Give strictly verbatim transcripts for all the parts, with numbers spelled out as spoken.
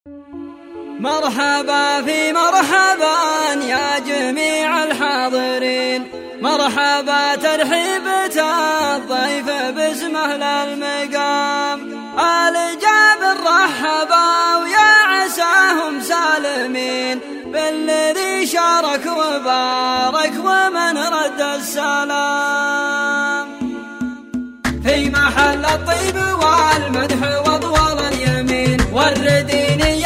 مرحبا في مرحبا يا جميع الحاضرين، مرحبا ترحيبة الضيف باسمه للمقام. آل جابر رحبا ويا عساهم سالمين بالذي شارك وبارك ومن رد السلام. في محل الطيب والمدح وضوال اليمين والردين يا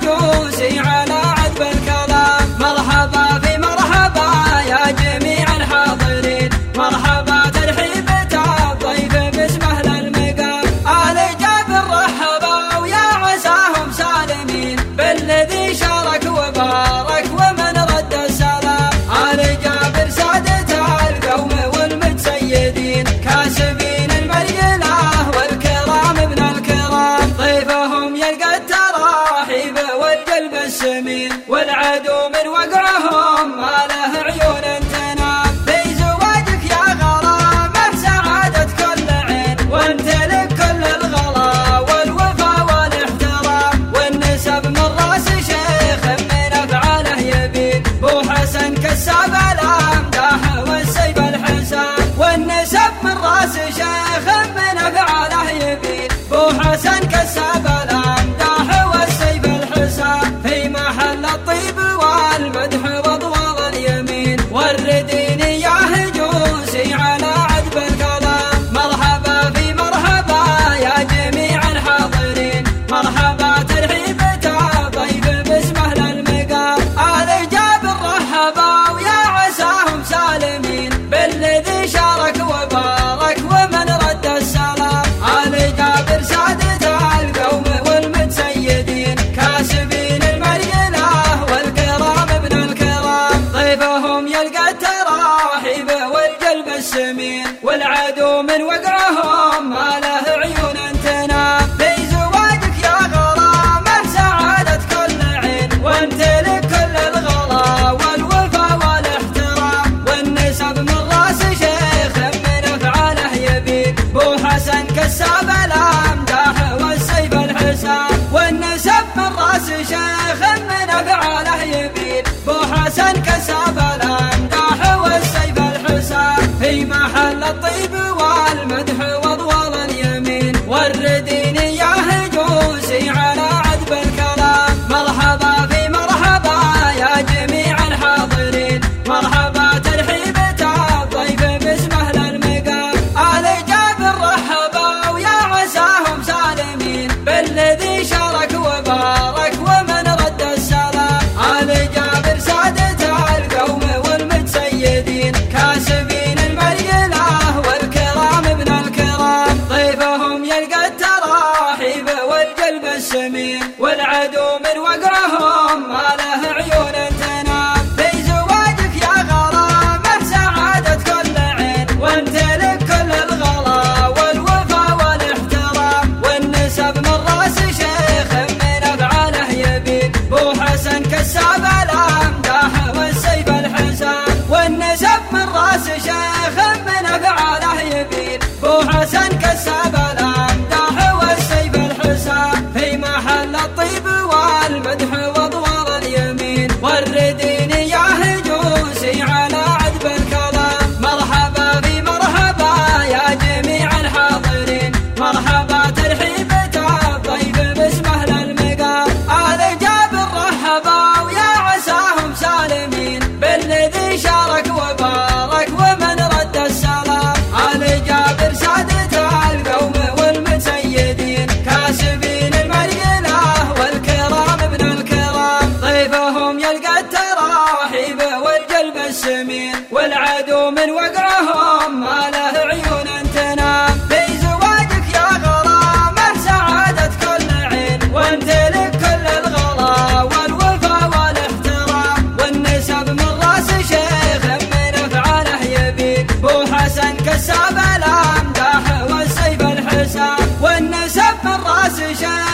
هجوسي على عذب الكلام. مرحبا في مرحبا يا جميع الحاضرين، مرحبا ترحيبة الضيف باسمه للمقام. آل جابر رحبا ويا عساهم سالمين بالذي شارك وبارك ومن رد السلام. آل جابر سادة القوم والمتسيدين كاسبين المريلة والكرام ابن الكرام. ضيفهم يلقى التراحيب والقلب السمين والعدو من وقعهم ما له عيون تنام. في زواجك يا غرامة سعادة كل عين وامتلك كل الغلا والوفا والاحترام. والنسب من راس شيخ من افعاله يبين بو حسن كساب الامداح والسيف الحسام. والنسب من راس شيخ من افعاله يبين بو حسن كساب الامداح والسيف الحسام. في محل الطيب والمدح وضوال اليمين والردين يا هجوسي على عذب الكلام. مرحبا في مرحبا يا جميع الحاضرين، مرحبا ترحيبة الضيف باسمه للمقام. آل جابر رحبا ويا عساهم سالمين بالذي شارك وبارك ومن رد السلام. آل جابر سادة القوم والمتسيدين كاسبين المريلة والكرام ابن الكرام. ضيفهم يلقى التراحيب والقلب السمين والعدو من وقعهم ما له عيون تنام. في زواجك يا غرامة سعادة كل عين وامتلك كل الغلا والوفا والاحترام. والنسب من راس شيخ من افعاله يبين بو حسن كساب الامداح والسيف الحسام. والنسب من راس شيخ من افعاله يبين بو حسن كساب الامداح والسيف الحسام. في محل الطيب والمدح وضوال اليمين والردين يا هجوسي على عذب الكلام. مرحبا في مرحبا يا جميع الحاضرين، مرحبا ترحيبة الضيف باسمه للمقام. آل جابر رحبا ويا عساهم سالمين بالذي شارك وبارك ومن رد السلام. آل جابر سادة القوم والمتسيدين كاسبين المريلة والكرام ابن الكرام. ضيفهم يلقى التراحيب والقلب السمين والعدو من وقعهم ما له عيون تنام. في زواجك يا غرامة سعادة كل عين وامتلك كل الغلا والوفا والاحترام. والنسب من راس شيخ من افعاله يبين بو حسن كساب الامداح والسيف الحسام. والنسب من راس شيخ من افعاله يبين بو حسن كساب الامداح والسيف الحسام. في محل الطيب والمدح وضوال اليمين والردين يا هجوسي على عذب الكلام. مرحبا في مرحبا يا جميع الحاضرين، مرحبا ترحيبة الضيف باسمه للمقام. آل جابر رحبا ويا عساهم سالمين بالذي شارك وبارك ومن رد السلام. آل جابر سادة القوم والمتسيدين كاسبين المريلة والكرام ابن الكرام. ضيفهم يلقى التراحيب والقلب السمين والعدو من وقعهم ما له عيون تنام. في زواجك يا غرامة سعادة كل عين وامتلك كل الغلا والوفا والاحترام. والنسب من راس شيخ من افعاله يبين بو حسن كساب الامداح والسيف الحسام. والنسب من راس شيخ